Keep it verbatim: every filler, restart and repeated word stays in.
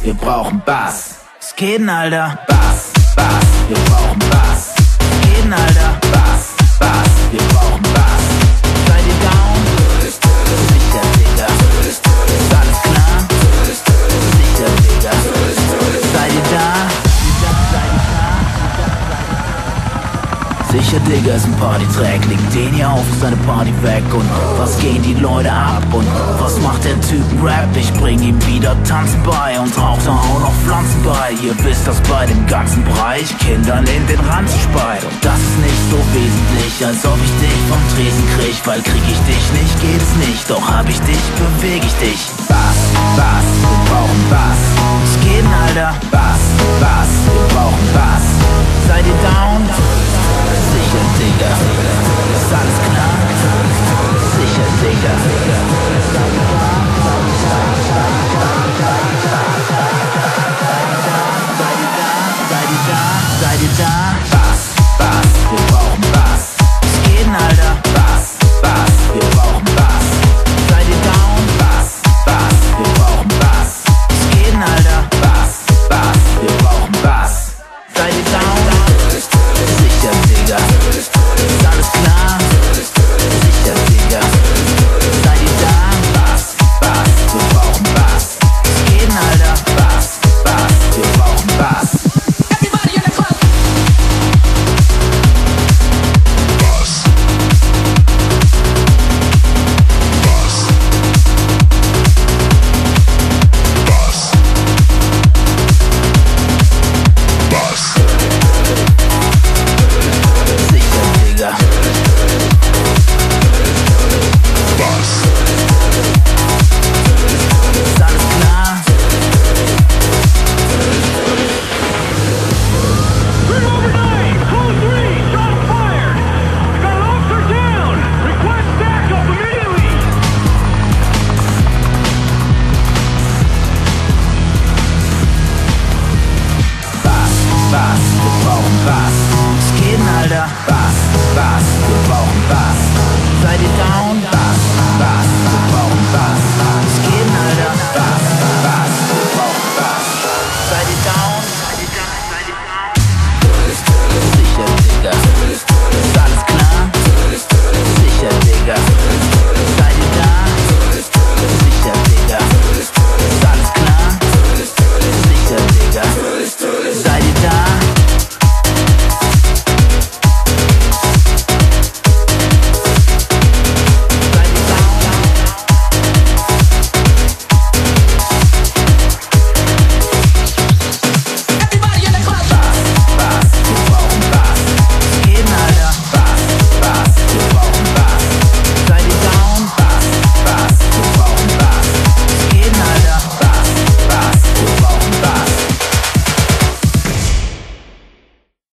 wir brauchen Bass. Was geht denn, Alter? Bass, Bass, wir brauchen Bass. Was geht denn, Alter? Bass, Bass, wir brauchen Bass. Seid ihr down? Sicher, Digga. Ist alles klar? Sicher, Digga. Seid ihr da? Sicher, Digga, ist ein Partytrack. Legt den hier auf, seine Party weg. Und was gehen die Leute ab? Und was macht der Typ Rap? Ich bring ihm wieder Tanzen bei und rauch da auch noch Pflanzen bei. Ihr wisst, dass bei dem ganzen Bereich Kindern in den Ranzen speit. Und das ist nicht so wesentlich, als ob ich dich vom Tresen krieg. Weil krieg ich dich nicht, geht's nicht. Doch hab ich dich, beweg ich dich. Bass, Bass, wir brauchen Bass. Was geht denn, Alter? Bass, Bass, wir brauchen Bass. Seid ihr down? Sicher, Digga. Ist alles klar? Sicher, Digga. Seid ihr da? Seid ihr da? Seid ihr da? Bass, Bass, wir brauchen Bass. Was geht denn, Alter? Bass, Bass, wir brauchen Bass. Seid ihr down? Bass, Bass, wir brauchen Bass. Was geht denn, Alter? Bass, Bass, wir brauchen Bass. Seid ihr down? Sicher, Digga. Ist alles klar? Sicher, Digga. Seid ihr da? Bass, Bass, wir brauchen Bass. Was geht denn, Alter? Bass, Bass, wir brauchen Bass. Everybody in the club. Bass. Bass. Bass. Bass. Sicher, Digga. Bass. Ist alles klar? Three overnight, code three, shots fired. Got an officer down. Request backup immediately. Bass, Bass, wir brauchen Bass. Was geht denn, Alter? Bass, Bass,